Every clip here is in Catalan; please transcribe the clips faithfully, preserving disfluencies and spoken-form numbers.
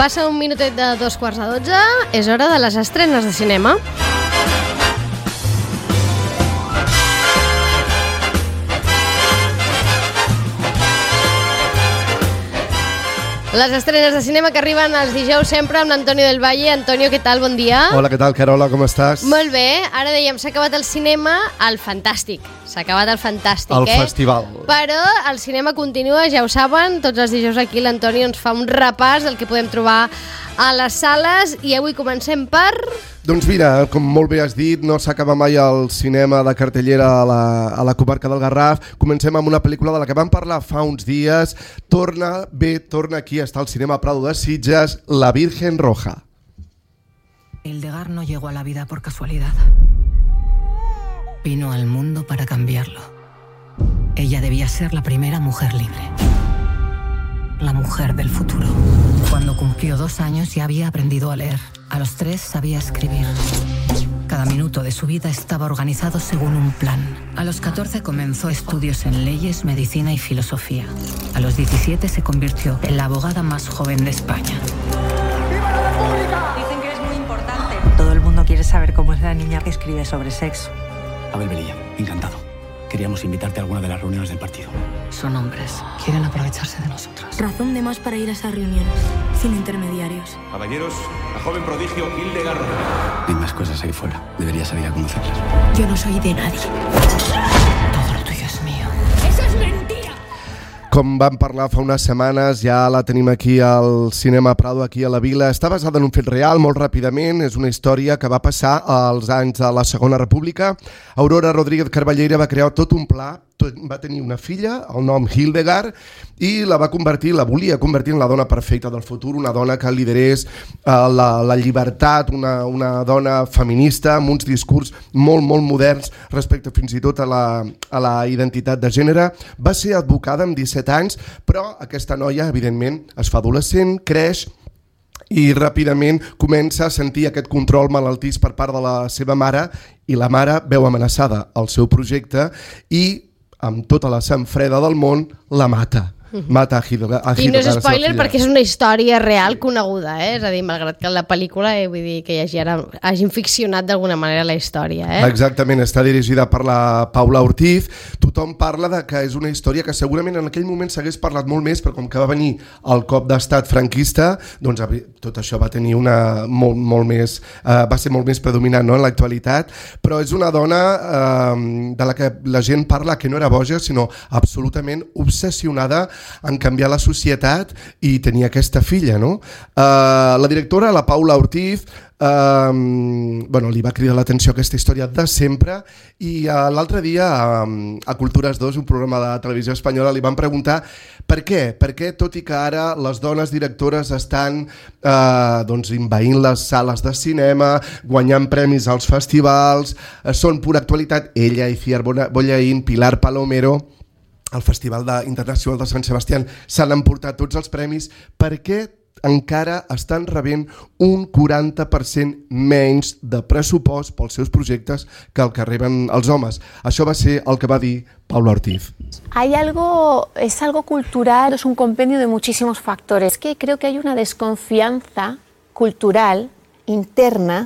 Passa un minutet de dos quarts de dotze, és hora de les estrenes de cinema. Les estrenes de cinema que arriben els dijous sempre amb l'Antonio del Valle. Antonio, què tal? Bon dia. Hola, què tal, Carola? Com estàs? Molt bé. Ara dèiem, s'ha acabat el cinema, el fantàstic. S'ha acabat el fantàstic, el eh? El festival. Però el cinema continua, ja ho saben. Tots els dijous aquí l'Antonio ens fa un repàs del que podem trobar a les sales. I avui comencem per... Doncs mira, com molt bé has dit, no s'acaba mai el cinema de cartellera a la, a la comarca del Garraf. Comencem amb una pel·lícula de la que vam parlar fa uns dies. Torna, bé, torna aquí, està al cinema Prado de Sitges, La Virgen Roja. Hildegard no llegó a la vida por casualidad. Vino al mundo para cambiarlo. Ella debía ser la primera mujer libre. La mujer del futuro. Cuando cumplió dos años ya había aprendido a leer. A los tres sabía escribir. Cada minuto de su vida estaba organizado según un plan. A los catorce comenzó estudios en leyes, medicina y filosofía. A los diecisiete se convirtió en la abogada más joven de España. ¡Viva la República! Dicen que eres muy importante. Todo el mundo quiere saber cómo es la niña que escribe sobre sexo. Abel Velilla, encantado. Queríamos invitarte a alguna de las reuniones del partido. Son hombres. Quieren aprovecharse de nosotros. Razón de más para ir a esas reuniones, sin intermediarios. Caballeros, la joven prodigio Hildegard. Hay más cosas ahí fuera. Deberías salir a conocerlas. Yo no soy de nadie. Todo lo tuyo es mío. ¡Eso es mentira! Com vam parlar fa unes setmanes, ja la tenim aquí al Cinema Prado, aquí a la Vila. Està basada en un fet real, molt ràpidament. És una història que va passar als anys de la Segona República. Aurora Rodríguez Carballera va crear tot un pla. Va tenir una filla, el nom Hildegard, i la va convertir, la volia convertir en la dona perfecta del futur, una dona que liderés eh, la, la llibertat, una, una dona feminista amb uns discurs molt, molt moderns respecte fins i tot a la, a la identitat de gènere. Va ser advocada amb disset anys, però aquesta noia, evidentment, es fa adolescent, creix, i ràpidament comença a sentir aquest control malaltís per part de la seva mare, i la mare veu amenaçada el seu projecte i amb tota la sang freda del món, la mata. Mata a Hildegard. I no és spoiler perquè és una història real coneguda, eh? És a dir, malgrat que la pel·lícula, eh, vull dir que hi hagi ara, hagin ficcionat d'alguna manera la història, eh? Exactament, està dirigida per la Paula Ortiz. Tothom parla de que és una història que segurament en aquell moment s'hagués parlat molt més, però com que va venir el cop d'estat franquista, doncs tot això va tenir una molt, molt més, eh, va ser molt més predominant, no?, en l'actualitat, però és una dona eh, de la que la gent parla que no era boja, sinó absolutament obsessionada en canviar la societat i tenir aquesta filla, no? Uh, la directora, la Paula Ortiz, uh, bueno, li va cridar l'atenció aquesta història de sempre, i uh, l'altre dia uh, a Cultures dos, un programa de televisió espanyola, li van preguntar per què, per què tot i que ara les dones directores estan uh, doncs, envaint les sales de cinema, guanyant premis als festivals, uh, són pura actualitat. Ella, Iciar Bollaín, Pilar Palomero, al Festival Internacional de Sant Sebastián s'han emportat tots els premis, perquè encara estan rebent un quaranta per cent menys de pressupost pels seus projectes que el que reben els homes. Això va ser el que va dir Paula Ortiz. Hay algo, es algo cultural, es un compendio de muchísimos factores. Es que creo que hay una desconfianza cultural interna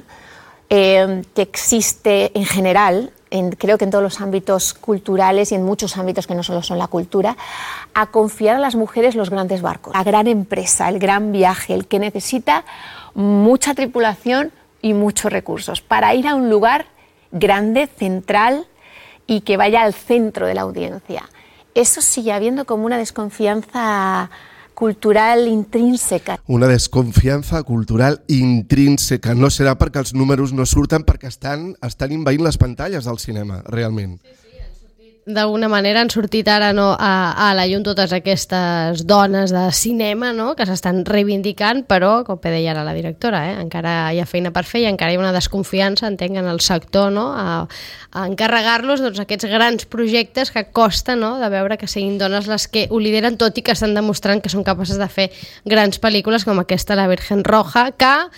eh, que existe en general, En, creo que en todos los ámbitos culturales y en muchos ámbitos que no solo son la cultura, a confiar a las mujeres los grandes barcos, la gran empresa, el gran viaje, el que necesita mucha tripulación y muchos recursos para ir a un lugar grande, central y que vaya al centro de la audiencia. Eso sigue habiendo como una desconfianza cultural intrínseca. Una desconfiança cultural intrínseca. No serà perquè els números no surten, perquè estan, estan envaint les pantalles del cinema, realment. Sí, sí. D'alguna manera han sortit ara, no, a, a la llum totes aquestes dones de cinema, no?, que s'estan reivindicant, però, com deia ara la directora, eh, encara hi ha feina per fer i encara hi ha una desconfiança, entenc, en el sector, no?, a, a encarregar-los, doncs, aquests grans projectes que costa, no?, de veure que siguin dones les que ho lideren, tot i que estan demostrant que són capaces de fer grans pel·lícules com aquesta, La Virgen Roja, que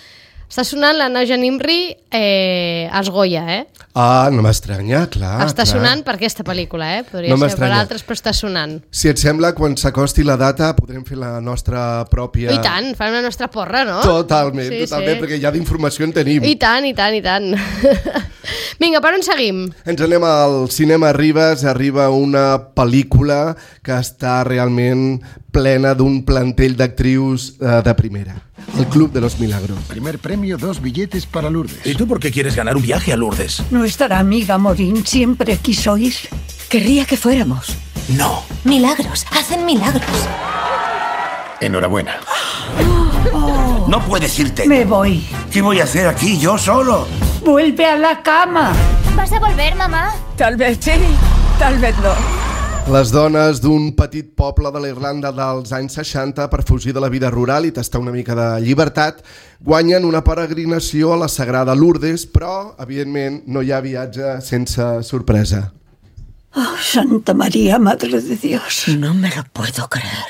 Està sonant la Nauja Nimri eh, als Goya, eh? Ah, no m'estranya, clar. Està clar. sonant per aquesta pel·lícula, eh? Podria No ser m'estranya. per altres, però està sonant. Si et sembla, quan s'acosti la data podrem fer la nostra pròpia... I tant, farem la nostra porra, no? Totalment, Sí, totalment, sí. perquè ja d'informació en tenim. I tant, i tant, i tant. Vinga, per on seguim? Ens anem al cinema Ribes, arriba una pel·lícula que està realment plena d'un plantell d'actrius eh, de primera. El Club de los Milagros. Primer premio, dos billetes para Lourdes. ¿Y tú por qué quieres ganar un viaje a Lourdes? Nuestra amiga Morín siempre quiso ir. Querría que fuéramos. No. Milagros, hacen milagros. Enhorabuena. Oh, No puedes irte. me voy. ¿Qué voy a hacer aquí yo solo? Vuelve a la cama. ¿Vas a volver, mamá? Tal vez sí, tal vez no. Les dones d'un petit poble de la Irlanda dels anys seixanta, per fugir de la vida rural i tastar una mica de llibertat, guanyen una peregrinació a la Sagrada Lourdes, però, evidentment, no hi ha viatge sense sorpresa. Oh, Santa María, Madre de Dios. No me lo puedo creer.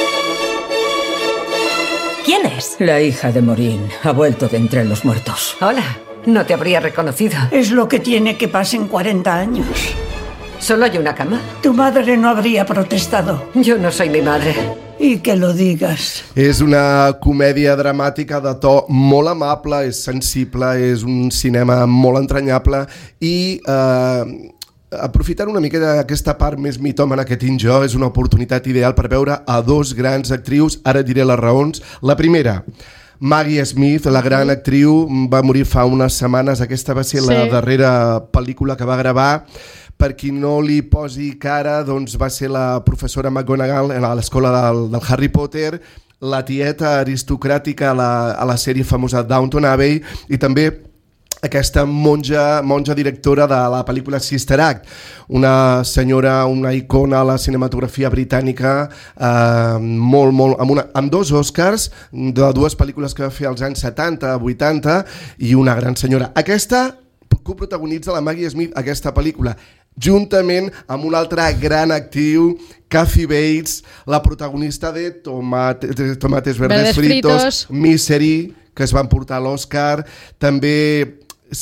¿Quién es? La hija de Morín ha vuelto de entre los muertos. Hola, no te habría reconocido. Es lo que tiene que pasen cuarenta años. ¿Solo hay una cama? Tu madre no habría protestado. Yo no soy mi madre. Y que lo digas. És una comèdia dramàtica de to molt amable, és sensible, és un cinema molt entranyable i... Eh, aprofitant una mica d'aquesta part més mitòmana que tinc jo, és una oportunitat ideal per veure a dos grans actrius, ara diré les raons. La primera, Maggie Smith, la gran actriu, va morir fa unes setmanes, aquesta va ser sí. la darrera pel·lícula que va gravar. Per qui no li posi cara, doncs va ser la professora McGonagall a l'escola del, del Harry Potter, la tieta aristocràtica a la, a la sèrie famosa Downton Abbey i també aquesta monja, monja directora de la pel·lícula Sister Act, una senyora, una icona a la cinematografia britànica, eh, molt, molt, amb, una, amb dos Oscars de dues pel·lícules que va fer als anys setanta, vuitanta, i una gran senyora. Aquesta coprotagonitza la Maggie Smith, aquesta pel·lícula, juntament amb un altre gran actiu, Kathy Bates, la protagonista de Tomate, Tomates Verdes, Verdes Fritos, Fritos, Misery, que es van portar a l'Oscar, també...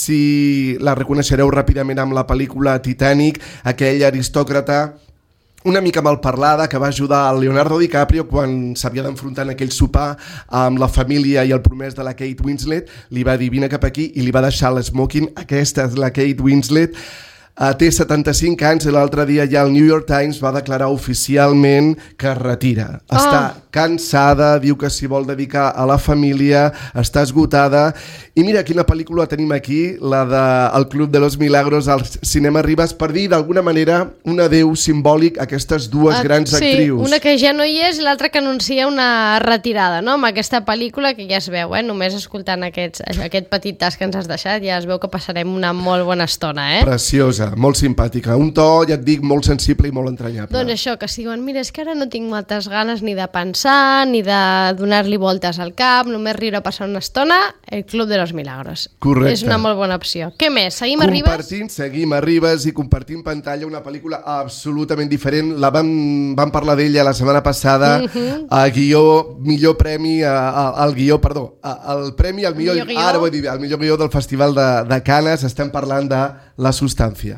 si la reconeixereu ràpidament amb la pel·lícula Titanic, aquell aristòcrata una mica mal parlada que va ajudar a Leonardo DiCaprio quan s'havia d'enfrontar en aquell sopar amb la família i el promès de la Kate Winslet, li va dir vine cap aquí i li va deixar l'esmoking. Aquesta és la Kate Winslet. Uh, té setanta-cinc anys i l'altre dia ja el New York Times va declarar oficialment que es retira. Oh. Està cansada, diu que s'hi vol dedicar a la família, està esgotada. I mira quina pel·lícula tenim aquí, la de El Club de los Milagros al cinema Ribes, per dir d'alguna manera un adeu simbòlic a aquestes dues uh, grans sí, actrius. Una que ja no hi és i l'altra que anuncia una retirada, no? Amb aquesta pel·lícula que ja es veu, eh? Només escoltant aquests, aquest petit tas que ens has deixat ja es veu que passarem una molt bona estona, eh? Preciosa, molt simpàtica, un to, ja et dic, molt sensible i molt entranyable. Doncs això, que si diuen, mira, és que ara no tinc moltes ganes ni de pensar, ni de donar-li voltes al cap, només riure a passar una estona, el Club de los Milagros. Correcte. És una molt bona opció. Què més? Seguim a Ribes? Compartint, seguim a Ribes i compartim pantalla una pel·lícula absolutament diferent. La vam, vam parlar d'ella la setmana passada, uh -huh. a guió, millor premi a, a, al guió, perdó, a, el premi al millor, millor ara vull dir, al millor guió del Festival de, de Canes. Estem parlant de La Sustancia.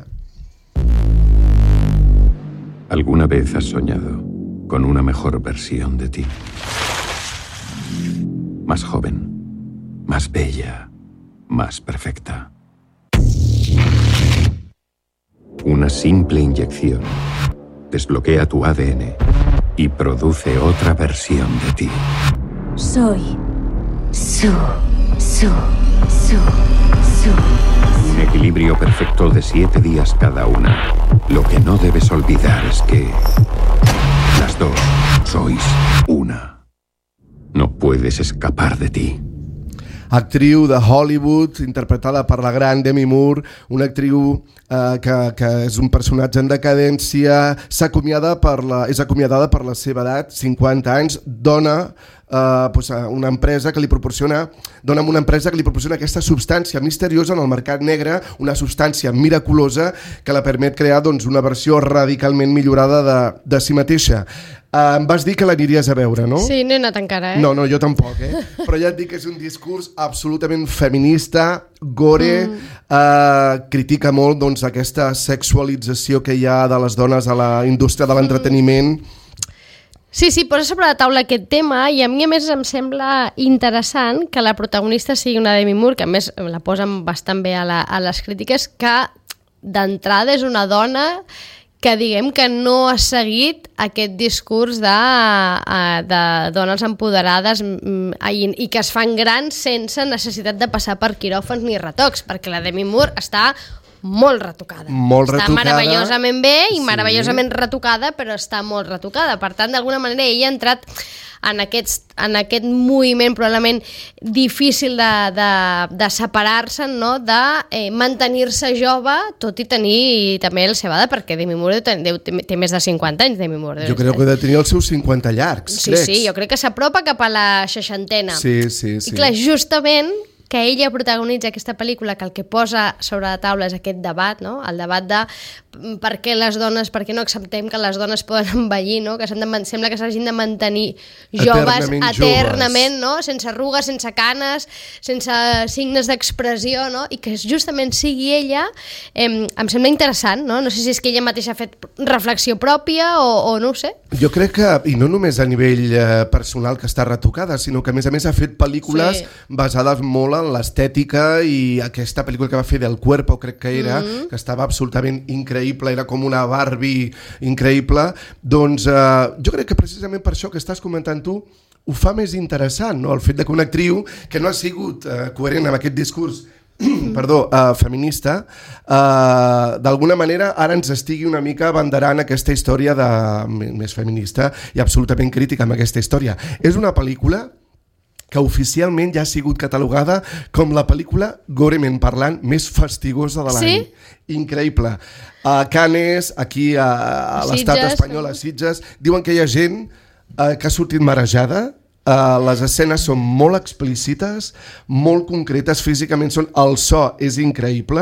¿Alguna vez has soñado con una mejor versión de ti? Más joven, más bella, más perfecta. Una simple inyección desbloquea tu A D N y produce otra versión de ti. Soy su, su, su, su. Un equilibrio perfecto de siete días cada una. Lo que no debes olvidar es que las dos sois una. No puedes escapar de ti. Actriu de Hollywood, interpretada per la gran Demi Moore, una actriu eh, que, que és un personatge en decadència, s'acomiada per la, és acomiadada per la seva edat, cinquanta anys, dona Uh, pues, uh, una empresa que li proporciona dona una empresa que li proporciona aquesta substància misteriosa en el mercat negre, una substància miraculosa que la permet crear doncs, una versió radicalment millorada de, de si mateixa. Uh, em vas dir que l'aniries a veure, no? Sí, no he anat encara, eh? No, no, jo tampoc, eh? Però ja et dic que és un discurs absolutament feminista, gore, mm. uh, critica molt doncs, aquesta sexualització que hi ha de les dones a la indústria de l'entreteniment. Mm. Sí, sí, posa sobre la taula aquest tema i a mi a més em sembla interessant que la protagonista sigui una Demi Moore, que a més la posen bastant bé a, la, a les crítiques, que d'entrada és una dona que diguem que no ha seguit aquest discurs de, de dones empoderades i, i que es fan grans sense necessitat de passar per quiròfans ni retocs, perquè la Demi Moore està molt retocada. Molt està retocada. meravellosament bé i Sí. meravellosament retocada, però està molt retocada. Per tant, d'alguna manera, ella ha entrat en, aquests, en aquest moviment probablement difícil de, de, de separar-se, no? de eh, mantenir-se jove, tot i tenir també el seva edat, perquè Demi Moore deu, deu, té més de cinquanta anys, Demi Moore. Jo crec que ha de tenir els seus cinquanta llargs, Sí, crec. sí, jo crec que s'apropa cap a la seixantena. Sí, sí, sí. I clar, justament que ella protagonitza aquesta pel·lícula que el que posa sobre la taula és aquest debat, no? El debat de per què les dones, per què no acceptem que les dones poden envellir, no? Que s'han de, sembla que s'hagin de mantenir joves Eternament eternament, joves. no? Sense arrugues, sense canes, sense signes d'expressió, no? I que justament sigui ella, eh, em sembla interessant, no? No sé si és que ella mateixa ha fet reflexió pròpia o, o no ho sé. Jo crec que, i no només a nivell eh, personal que està retocada, sinó que a més a més ha fet pel·lícules Sí. basades molt en l'estètica i aquesta pel·lícula que va fer del Cuerpo, crec que era, Mm. que estava absolutament increïble, era com una Barbie increïble, doncs eh, jo crec que precisament per això que estàs comentant tu ho fa més interessant, no? El fet de que una actriu que no ha sigut eh, coherent amb aquest discurs perdó, uh, feminista, uh, d'alguna manera ara ens estigui una mica abanderant aquesta història de, més feminista i absolutament crítica amb aquesta història. És una pel·lícula que oficialment ja ha sigut catalogada com la pel·lícula, gorement parlant, més fastigosa de l'any. Sí? Increïble. A Cannes, aquí a, a l'estat Sitges, espanyol, a Sitges, diuen que hi ha gent uh, que ha sortit marejada. Uh, les escenes són molt explícites, molt concretes, físicament són, el so és increïble,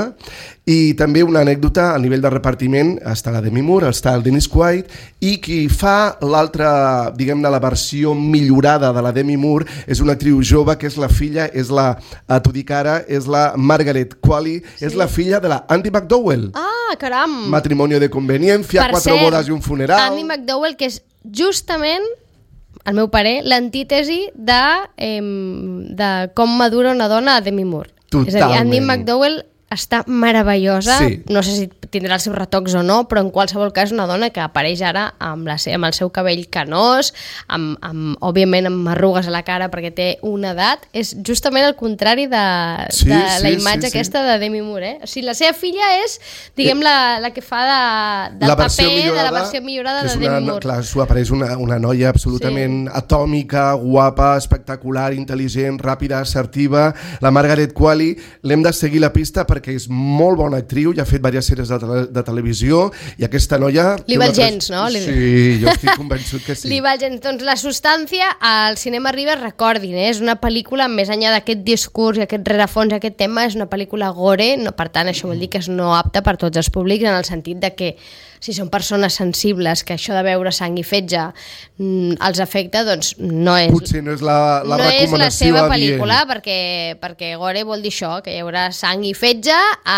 i també una anècdota a nivell de repartiment, està la Demi Moore, està el Dennis Quaid, i qui fa l'altra, diguem-ne, la versió millorada de la Demi Moore és una actriu jove que és la filla, és la, a t'ho dic ara, és la Margaret Qualley, sí. És la filla de la Andie MacDowell. Ah, caram! Matrimonio de conveniencia, Per quatre cert, bodas i un funeral. Andie MacDowell, que és justament, al meu parer, l'antítesi de, eh, de com madura una dona a Demi Moore. Totalment. És a dir, Andie MacDowell està meravellosa, Sí. no sé si tindrà els seus retocs o no, però en qualsevol cas una dona que apareix ara amb, la, amb el seu cabell canós, amb, amb, òbviament amb arrugues a la cara perquè té una edat, és justament el contrari de, Sí, de sí, la imatge sí, sí. aquesta de Demi Moore. Eh? O sigui, la seva filla és, diguem, la, la que fa de, del La versió paper millorada, de la versió millorada que de és Demi una, Moore. clar, s'ho apareix una, una noia absolutament sí. atòmica, guapa, espectacular, intel·ligent, ràpida, assertiva. La Margaret Qualley, l'hem de seguir la pista perquè és molt bona actriu, ja ha fet diverses sèries de, tele, de televisió, i aquesta noia... Li val gens, no? Li... Sí, jo estic convençut que sí. Li val gens. Doncs La substància, al cinema Ribes, recordin, eh? És una pel·lícula, més enllà d'aquest discurs i aquest rerefons, aquest tema, és una pel·lícula gore, no, per tant, això vol dir que és no apta per tots els públics, en el sentit de que si són persones sensibles, que això de veure sang i fetge mm, els afecta, doncs no és... Potser no és la, la no és la recomanació seva adient. pel·lícula, perquè, perquè gore vol dir això, que hi haurà sang i fetge a,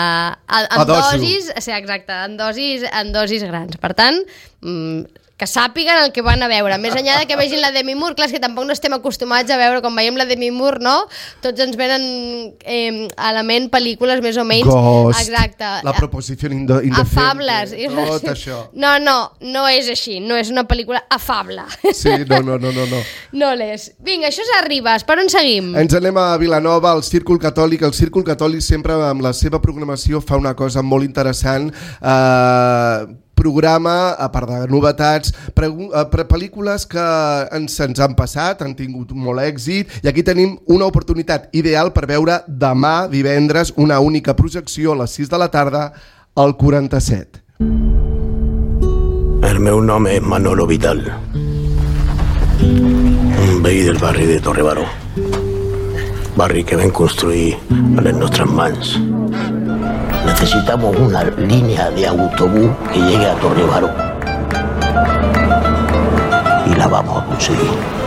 a, en A dosi. dosis, sí, exacte, en dosis, en dosis grans. Per tant, mm, que sàpiguen el que van a veure. Més enllà de que vegin la Demi Moore, clar, és que tampoc no estem acostumats a veure, quan veiem la Demi Moore, no? Tots ens venen eh, a la ment pel·lícules més o menys... Ghost, exacte, la proposició indo, indecente, afables. tot això. No, no, no és així, no és una pel·lícula afable. Sí, no, no, no, no. no. No l'és. Vinga, això és a Ribes, per on seguim? Ens anem a Vilanova, al Círcul Catòlic. El Círcul Catòlic sempre amb la seva programació fa una cosa molt interessant. Eh... programa, a part de novetats, pre pre pel·lícules que ens, ens han passat, han tingut molt èxit, i aquí tenim una oportunitat ideal per veure demà, divendres, una única projecció a les sis de la tarda, al quaranta-set. El meu nom és Manolo Vidal. veí del barri de Torre Baró. Barri que vam construir a les nostres mans. Necesitamos una línea de autobús que llegue a Torre Baró. Y la vamos a conseguir.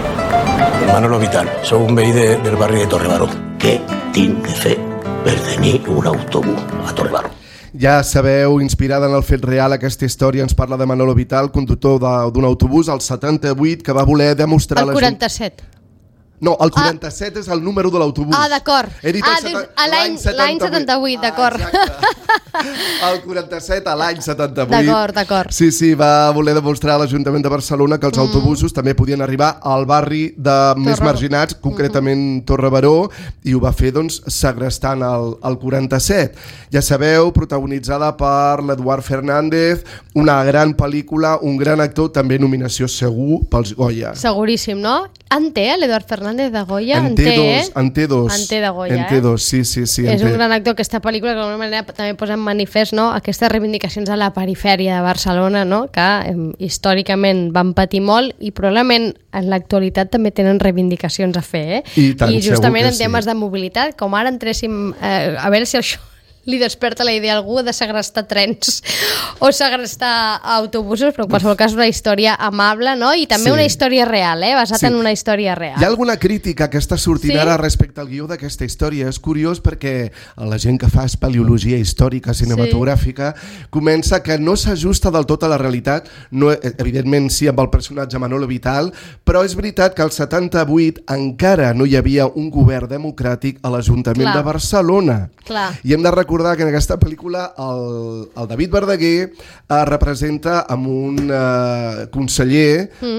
Manolo Vital, soc un veí de, del barri de Torre Baró. Què tinc de fer per tenir un autobús a Torre Baró? Ja sabeu, inspirada en el fet real, aquesta història ens parla de Manolo Vital, conductor d'un autobús al setanta-vuit, que va voler demostrar... El quaranta-set. No, el quaranta-set ah. és el número de l'autobús. Ah, d'acord. He dit ah, dius, l'any setanta-vuit, d'acord. Ah, el quaranta-set a l'any setanta-vuit. D'acord, d'acord. Sí, sí, va voler demostrar a l'Ajuntament de Barcelona que els mm. autobusos també podien arribar al barri de més Torre... marginats, concretament mm -hmm. Torre Baró, i ho va fer, doncs, segrestant el, el quaranta-set. Ja sabeu, protagonitzada per l'Eduard Fernández, una gran pel·lícula, un gran actor, també nominació segur pels Goya. Seguríssim, no? En té, l'Eduard Fernández de Goya? En té dos, en té dos. En té de Goya, en té dos, sí, sí, sí. És un gran actor. Aquesta pel·lícula, d'alguna manera, també posa en manifest, no?, aquestes reivindicacions a la perifèria de Barcelona, no?, que eh, històricament van patir molt i probablement en l'actualitat també tenen reivindicacions a fer, eh? I, tant, I justament en sí. temes de mobilitat, com ara entréssim... Eh, a veure si això li desperta la idea a algú de segrestar trens o segrestar autobusos, però en qualsevol cas una història amable, no? I també sí. una història real, eh? Basat sí. en una història real. Hi ha alguna crítica que està sortint sí? ara respecte al guió d'aquesta història. És curiós perquè la gent que fa espeleologia històrica cinematogràfica sí. comença que no s'ajusta del tot a la realitat, no, evidentment sí amb el personatge Manolo Vital, però és veritat que al setanta-vuit encara no hi havia un govern democràtic a l'Ajuntament de Barcelona. Clar. I hem de recordar que en aquesta pel·lícula el, el David Verdaguer eh, representa amb un eh, conseller mm.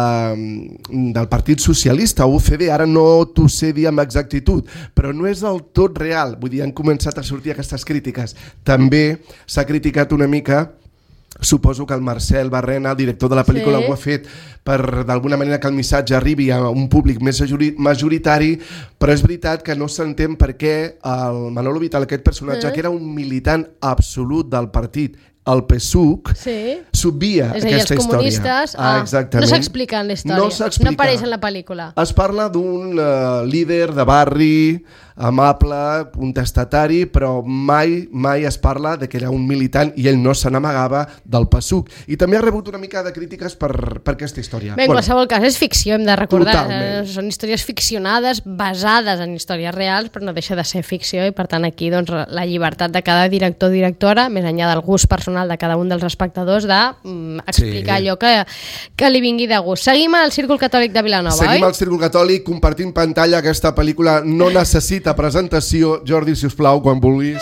eh, del Partit Socialista, U C D, ara no t'ho sé dir amb exactitud, però no és del tot real. Vull dir, han començat a sortir aquestes crítiques. També s'ha criticat una mica, suposo que el Marcel Barrena, el director de la pel·lícula, sí. ho ha fet per d'alguna manera que el missatge arribi a un públic més majoritari, però és veritat que no s'entén per què el Manolo Vital, aquest personatge, mm. que era un militant absolut del partit, el P S U C, sí. s'obvia aquesta història. És a dir, els comunistes ah, ah, no s'explica en la història, no, no apareix en la pel·lícula. Es parla d'un uh, líder de barri, amable, contestatari, però mai mai es parla de que era un militant i ell no se n'amagava del P S U C. I també ha rebut una mica de crítiques per, per aquesta història. Bé, en bueno, qualsevol cas és ficció, hem de recordar. Totalment. Són històries ficcionades, basades en històries reals, però no deixa de ser ficció i per tant aquí doncs, la llibertat de cada director o directora, més enllà del gust personal de cada un dels espectadors, d'explicar mm, sí. allò que, que li vingui de gust. Seguim al Círcul Catòlic de Vilanova, Seguim oi? al Círcul Catòlic, compartint pantalla. Aquesta pel·lícula no necessita presentació. Jordi, si us plau, quan vulguis.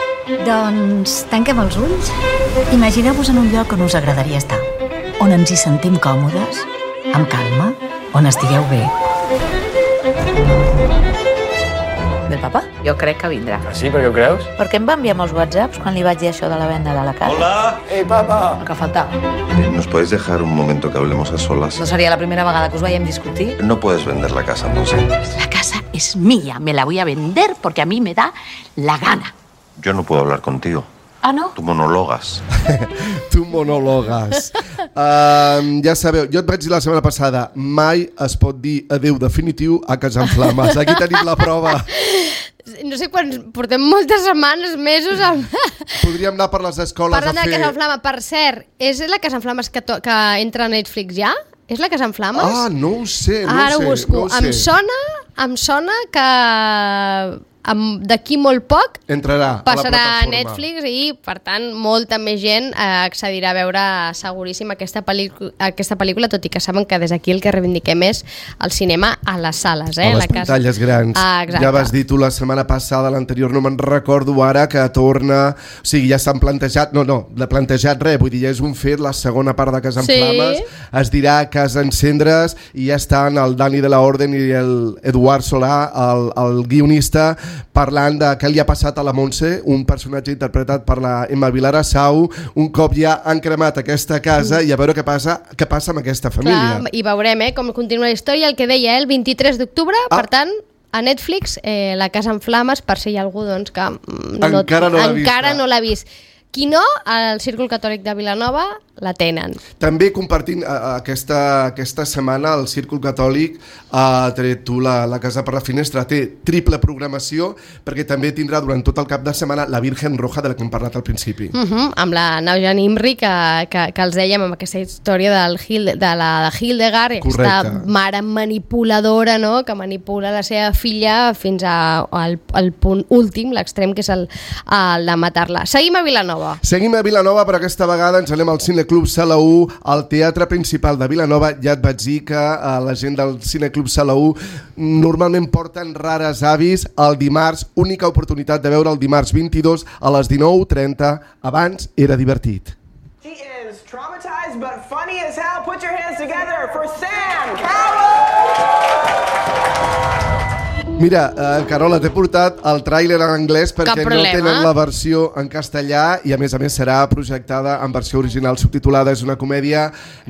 Doncs tanquem els ulls. Imagineu-vos en un lloc on us agradaria estar, on ens hi sentim còmodes, amb calma, on estigueu bé. Del papa? Jo crec que vindrà. Ah, sí? Per què ho creus? Perquè em va enviar molts whatsapps quan li vaig dir això de la venda de la casa. Hola! Ei, papa! El que faltava. ¿Nos podéis dejar un momento que hablemos a solas? No sería la primera vegada que us veiem discutir. No puedes vender la casa, Monse. La casa es mía, me la voy a vender porque a mí me da la gana. Yo no puedo hablar contigo. Ah, no? Tu monologues. Tu monologues. Uh, ja sabeu, jo et vaig dir la setmana passada, mai es pot dir adeu definitiu a Casa en Flames. Aquí tenim la prova. No sé quan portem moltes setmanes, mesos amb... Podríem anar per les escoles Parlant a fer... de la Casa en Flames, per cert, és la Casa en Flames que, to... que entra a Netflix ja? És la Casa en Flames? Ah, no ho sé, no Ara ho sé. ho busco. No ho sé. Em sona, em sona que d'aquí molt poc entrarà passarà a, a Netflix i, per tant, molta més gent eh, accedirà a veure seguríssim aquesta, aquesta pel·lícula, tot i que saben que des d'aquí el que reivindiquem és el cinema a les sales. Eh? A les la pantalles casa... grans. Ah, ja vas dir tu la setmana passada, l'anterior no me'n recordo ara, que torna... O sigui, ja s'han plantejat... No, no, de plantejat res, vull dir, ja és un fet, la segona part de Casa en sí. Flames, es dirà Casa en Cendres, i ja estan el Dani de la Orden i el Eduard Solà, el, el guionista, parlant de què li ha passat a la Montse, un personatge interpretat per la Emma Vilarassau, un cop ja han cremat aquesta casa i a veure què passa, què passa amb aquesta família. Clar, i veurem eh, com continua la història, el que deia el vint-i-tres d'octubre, ah. per tant, a Netflix, eh, la Casa en Flames, per si hi ha algú doncs, que no, encara no l'ha vist. Encara no l'ha vist. Qui no, al Círcul Catòlic de Vilanova la tenen. També compartint uh, aquesta, aquesta setmana el Círcul Catòlic ha tret tu la, la Casa per la Finestra, té triple programació perquè també tindrà durant tot el cap de setmana la Virgen Roja de la que hem parlat al principi. Uh -huh, amb la Naujan Imri que, que, que els dèiem amb aquesta història del Hilde, de la de Hildegard, aquesta mare manipuladora, no?, que manipula la seva filla fins a, al, al punt últim, l'extrem, que és el, el de matar-la. Seguim a Vilanova. Seguim a Vilanova, però aquesta vegada ens anem al Cineclub Sala u, al Teatre Principal de Vilanova. Ja et vaig dir que a la gent del Cineclub Sala u normalment porten rares avis el dimarts, única oportunitat de veure el dimarts vint-i-dos a les dinou trenta. Abans era divertit. She is traumatized but funny as hell. Put your hands together for Sam Cowell! Mira, eh, Carola, t'he portat el tràiler en anglès perquè no tenen la versió en castellà i a més a més serà projectada en versió original subtitulada. És una comèdia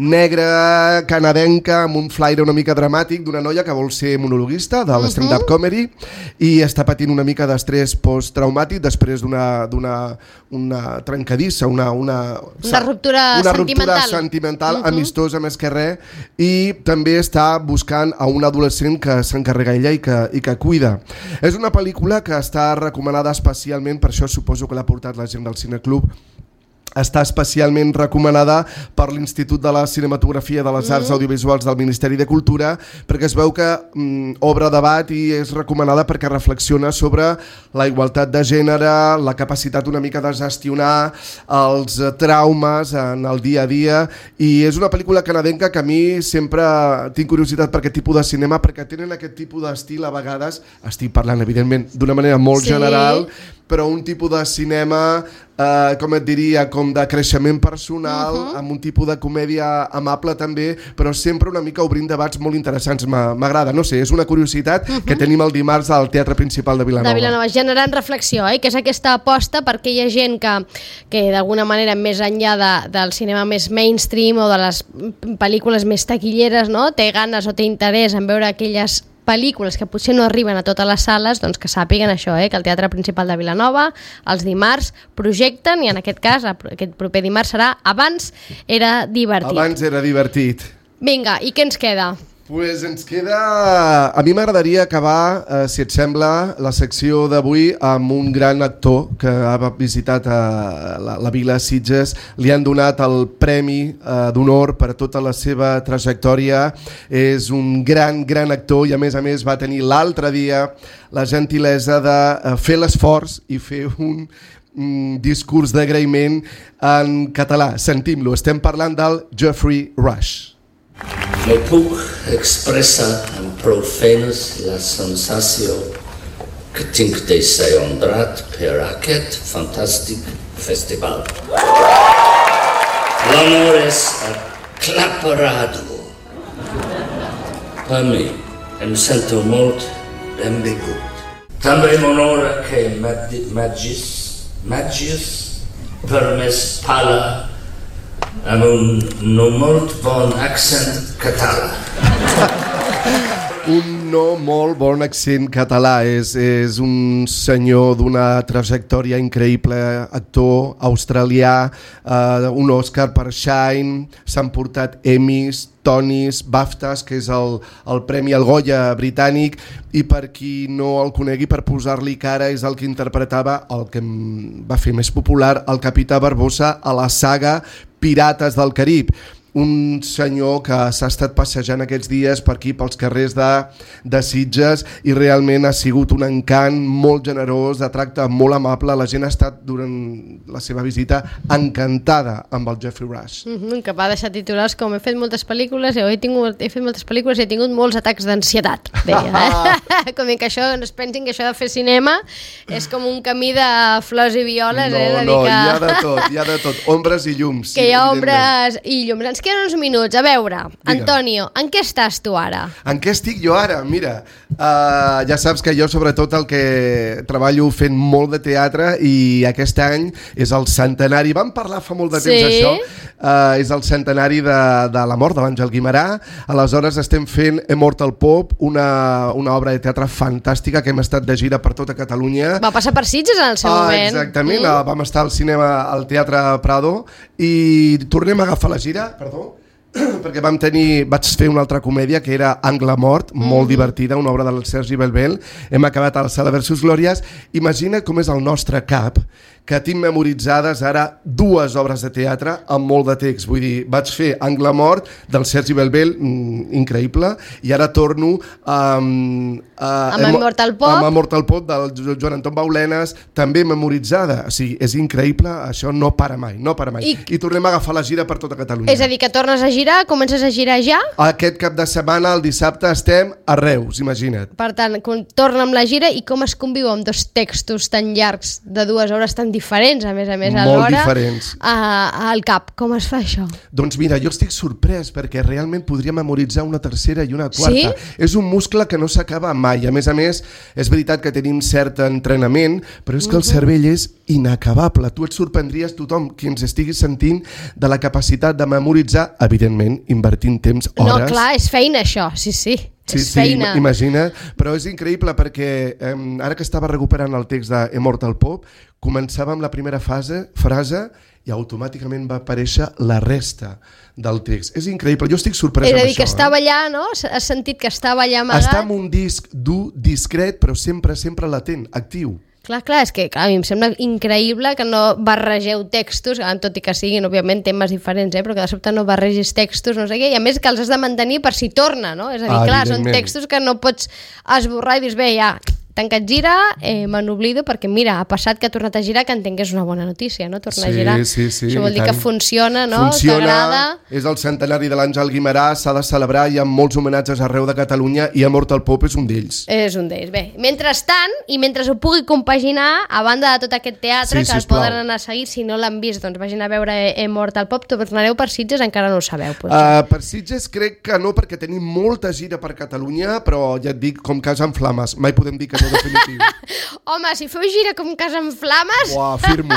negra, canadenca, amb un flaire una mica dramàtic d'una noia que vol ser monologuista de l'stand-up comedy i està patint una mica d'estrès posttraumàtic després d'una d'una una trencadissa, una una, una ruptura una sentimental, ruptura sentimental uh-huh. amistosa més que res, i també està buscant a un adolescent que s'encarrega ella i que, i que cuida. És una pel·lícula que està recomanada especialment, per això suposo que l'ha portat la gent del Cineclub, està especialment recomanada per l'Institut de la Cinematografia de les Arts mm. Audiovisuals del Ministeri de Cultura, perquè es veu que mm, obre debat i és recomanada perquè reflexiona sobre la igualtat de gènere, la capacitat una mica de gestionar els traumes en el dia a dia, i és una pel·lícula canadenca que a mi sempre tinc curiositat per aquest tipus de cinema, perquè tenen aquest tipus d'estil a vegades, estic parlant evidentment d'una manera molt sí. general, però un tipus de cinema, eh, com et diria, com de creixement personal, uh-huh. amb un tipus de comèdia amable també, però sempre una mica obrint debats molt interessants. M'agrada, no sé, és una curiositat uh-huh. que tenim el dimarts al Teatre Principal de Vilanova. De Vilanova, generant reflexió, eh? Que és aquesta aposta perquè hi ha gent que, que d'alguna manera més enllà de, del cinema més mainstream o de les pel·lícules més taquilleres, no?, té ganes o té interès en veure aquelles pel·lícules que potser no arriben a totes les sales, doncs que sàpiguen això, eh? Que el Teatre Principal de Vilanova els dimarts projecten, i en aquest cas aquest proper dimarts serà Abans era divertit. Abans era divertit. Vinga, i què ens queda? Pues ens queda... A mi m'agradaria acabar, eh, si et sembla, la secció d'avui amb un gran actor que ha visitat a la, la Vila Sitges. Li han donat el Premi eh, d'Honor per tota la seva trajectòria. És un gran, gran actor i a més a més va tenir l'altre dia la gentilesa de eh, fer l'esforç i fer un mm, discurs d'agraïment en català. Sentim-lo, estem parlant del Geoffrey Rush. No puc expressar amb prou feines la sensació que tinc de ser honrat per aquest fantàstic festival. L'honor és aclaparado. Per mi, em sento molt benvingut. També m'honora que Magis, Magis Permes parla amb un no molt bon accent català. Un no molt bon accent català. És, és un senyor d'una trajectòria increïble, actor australià, eh, un Oscar per Shine, s'han portat Emmys, Tonys, BAFTAs, que és el, el Premi al Goya britànic, i per qui no el conegui, per posar-li cara, és el que interpretava el que va fer més popular, el Capità Barbossa a la saga Pirates del Carib. Un senyor que s'ha estat passejant aquests dies per aquí, pels carrers de, de Sitges, i realment ha sigut un encant molt generós, de tracte molt amable. La gent ha estat, durant la seva visita, encantada amb el Geoffrey Rush. Mm-hmm, que va deixar titulars com he fet moltes pel·lícules, he, tingut, he fet moltes pel·lícules i he tingut molts atacs d'ansietat, deia. Eh? Com que això, no es pensin que això de fer cinema és com un camí de flors i violes. No, eh? De no, que... hi ha de tot, hi ha de tot. Ombres i llums. Que hi ha ombres i llums. Ens queden uns minuts. A veure, Digue'm. Antonio, en què estàs tu ara? En què estic jo ara? Mira, uh, ja saps que jo sobretot el que treballo fent molt de teatre, i aquest any és el centenari, vam parlar fa molt de temps sí. això, uh, és el centenari de, de la mort de l'Àngel Guimerà. Aleshores estem fent Immortal Pop, una, una obra de teatre fantàstica que hem estat de gira per tota Catalunya. Va passar per Sitges en el seu uh, moment. Exactament, mm. uh, vam estar al cinema al Teatre Prado I tornem a agafar la gira, perdó, perquè vam tenir, vaig fer una altra comèdia que era Angle Mort, molt mm-hmm. divertida, una obra del Sergi Belbel. Hem acabat a la Sala Versus Glòries. Imagina com és el nostre cap, que tinc memoritzades ara dues obres de teatre amb molt de text. Vull dir, vaig fer Angle Mort del Sergi Belbel, mm, increïble, i ara torno um, a, amb Immortal Pop, amb Immortal Pop del Joan Anton Baulenes, també memoritzada. O sigui, és increïble, això no para mai, no para mai. I, I tornem a agafar la gira per tota Catalunya. És a dir, que tornes a girar, comences a girar ja? Aquest cap de setmana, el dissabte, estem a Reus, imagina't. Per tant, torna amb la gira i com es conviu amb dos textos tan llargs de dues hores tan diferents, a més a més, alhora, molt diferents. A, al cap. Com es fa això? Doncs mira, jo estic sorprès perquè realment podria memoritzar una tercera i una quarta. Sí? És un muscle que no s'acaba mai. A més a més, és veritat que tenim cert entrenament, però és que el cervell és inacabable. Tu et sorprendries, tothom qui ens estigui sentint, de la capacitat de memoritzar, evidentment, invertint temps, hores. No, clar, és feina això, sí, sí. Sí, és sí, feina. imagina, però és increïble perquè eh, ara que estava recuperant el text de Immortal Pop, començava amb la primera fase, frase i automàticament va aparèixer la resta del text. És increïble, jo estic sorprès amb això. És a dir, que estava allà, no? Has sentit que estava allà amagat? Està en un disc dur, discret, però sempre, sempre latent, actiu. Clar, clar, és que clar, a mi em sembla increïble que no barregeu textos, tot i que siguin, òbviament, temes diferents, eh? Però que de sobte no barregis textos, no sé què, i a més que els has de mantenir per si torna, no? És a dir, ah, clar, són textos que no pots esborrar i dius, bé, ja, tancat gira, eh, me n'oblido perquè mira, ha passat que ha tornat a girar, que entenc que és una bona notícia, no? Tornar sí, a girar. Sí, sí, això vol dir que funciona, no? Funciona, t'agrada. És el centenari de l'Àngel Guimerà, s'ha de celebrar, hi ha molts homenatges arreu de Catalunya i Immortal Pop és un d'ells. És un d'ells, bé. Mentrestant, i mentre ho pugui compaginar, a banda de tot aquest teatre, sí, que el poden anar a seguir, si no l'han vist, doncs vagin a veure Immortal Pop, tornareu per Sitges, encara no ho sabeu. Potser. Uh, per Sitges crec que no, perquè tenim molta gira per Catalunya, però ja et dic, com Casa en Flames, mai podem dir que no definitiu. Home, si feu gira com Casa en Flames... Uau, afirmo.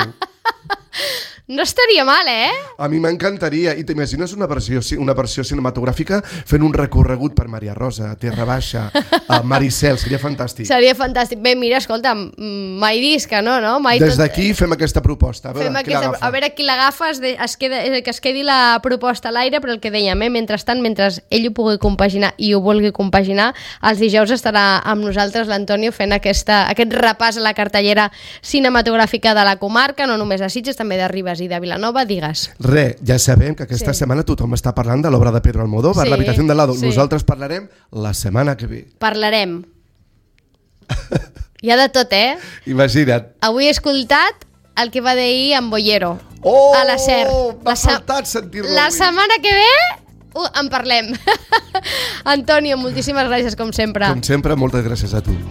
No estaria mal, eh? A mi m'encantaria. I t'imagines una versió, una versió cinematogràfica fent un recorregut per Maria Rosa, Terra Baixa, a Maricel, seria fantàstic. Seria fantàstic. Bé, mira, escolta, mai disca, no? no? Mai Des d'aquí tot... fem aquesta proposta. A veure, fem aquesta... a veure qui l'agafa, es queda... que es quedi la proposta a l'aire, però el que dèiem, eh? Mentrestant, mentre ell ho pugui compaginar i ho vulgui compaginar, els dijous estarà amb nosaltres l'Antonio fent aquesta, aquest repàs a la cartellera cinematogràfica de la comarca, no només a Sitges, també de Ribes i de Vilanova, digues. Re, ja sabem que aquesta sí. setmana tothom està parlant de l'obra de Pedro Almodóvar, sí, l'habitació de lado. Sí. Nosaltres parlarem la setmana que ve. Parlarem. Hi ha de tot, eh? Imagina't. Avui he escoltat el que va dir ahir en Bollero. Oh, a la SER. m'ha faltat sentir-lo. La setmana que ve uh, en parlem. Antonio, moltíssimes gràcies, com sempre. Com sempre, moltes gràcies a tu.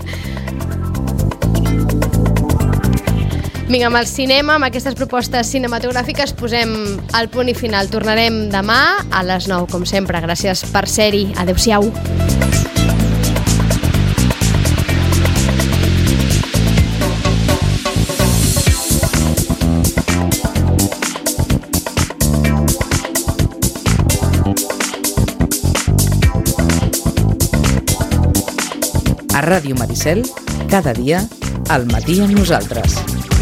Vinga, amb el cinema, amb aquestes propostes cinematogràfiques, posem el punt i final. Tornarem demà a les nou, com sempre. Gràcies per ser-hi. Adéu-siau. A Ràdio Maricel, cada dia, al matí amb nosaltres.